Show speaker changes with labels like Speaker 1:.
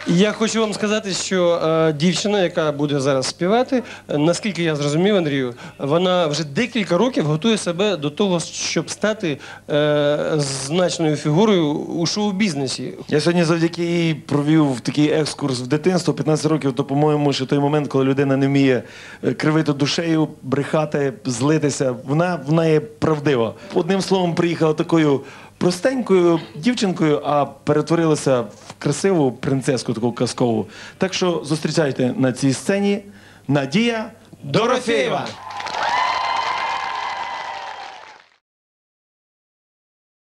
Speaker 1: Я хочу вам сказати, що дівчина, яка буде зараз співати, наскільки я зрозумів, Андрію, вона вже декілька років готує себе до того, щоб стати значною фігурою у шоу-бізнесі.
Speaker 2: Я сьогодні завдяки їй провів такий екскурс в дитинство. 15 років, то, по-моєму, ще той момент, коли людина не вміє кривити душею, брехати, злитися. Вона є правдива. Одним словом, приїхала такою простенькою дівчинкою, а перетворилася в красиву принцеску таку казкову. Так що зустрічайте на цій сцені Надія Дорофєєва.